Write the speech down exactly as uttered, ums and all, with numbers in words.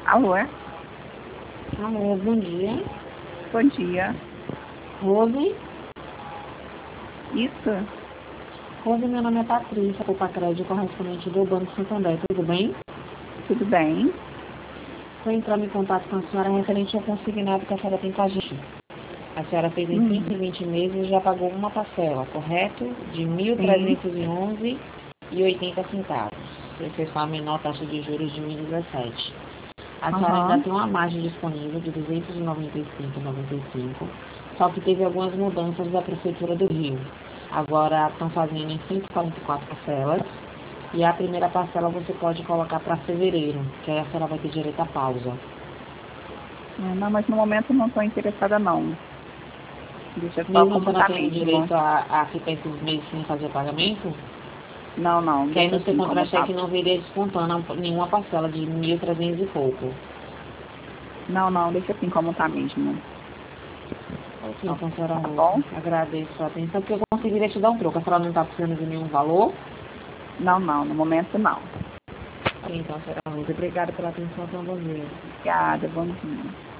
Alô? Alô, bom dia. Bom dia. Rose? Isso? Rose, meu nome é Patrícia, Copa Crédito, correspondente do Banco Santander, tudo bem? Tudo bem? Estou entrando em contato com a senhora referente ao consignado que a senhora tem com a gente. A senhora fez em Uhum. quinze e vinte meses e já pagou uma parcela, correto? De mil trezentos e onze reais e oitenta centavos. Você fez com a menor taxa de juros de mil e dezessete. A senhora Aham. ainda tem uma margem disponível de duzentos e noventa e cinco reais e noventa e cinco centavos, só que teve algumas mudanças da Prefeitura do Rio. Agora estão fazendo em cento e quarenta e quatro parcelas, e a primeira parcela você pode colocar para fevereiro, que aí a senhora vai ter direito à pausa. É, Não, mas no momento não estou interessada não. Deixa eu só Mesmo a senhora computar tendo mesmo. direito a, a ficar esses meses sem fazer pagamento, Não, não, que aí deixa no seu assim como tá. contra-cheque não viria descontando nenhuma parcela de mil e trezentos e pouco. Não, não, deixa assim como tá mesmo. Ok, então, senhora Tá Rose, bom? agradeço a atenção, porque eu conseguiria te dar um troco. A senhora não está precisando de nenhum valor? Não, não, no momento não. Ok, então, senhora Rose, obrigada pela atenção, tão bom dia. Obrigada, bom dia.